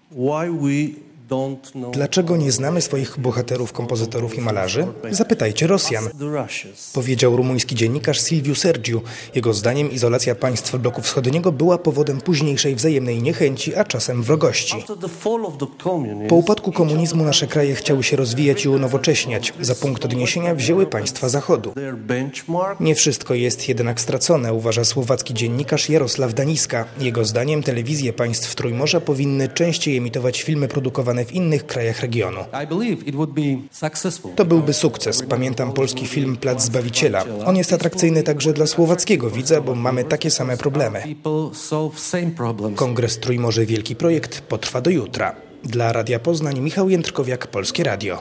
Dlaczego nie znamy swoich bohaterów, kompozytorów i malarzy? Zapytajcie Rosjan, powiedział rumuński dziennikarz Silviu Sergiu. Jego zdaniem izolacja państw bloku wschodniego była powodem późniejszej wzajemnej niechęci, a czasem wrogości. Po upadku komunizmu nasze kraje chciały się rozwijać i unowocześniać. Za punkt odniesienia wzięły państwa Zachodu. Nie wszystko jest jednak stracone, uważa słowacki dziennikarz Jarosław Daniska. Jego zdaniem telewizje państw Trójmorza powinny częściej emitować filmy produkowane w innych krajach regionu. To byłby sukces. Pamiętam polski film Plac Zbawiciela. On jest atrakcyjny także dla słowackiego widza, bo mamy takie same problemy. Kongres Trójmorze Wielki Projekt potrwa do jutra. Dla Radia Poznań Michał Jędrkowiak, Polskie Radio.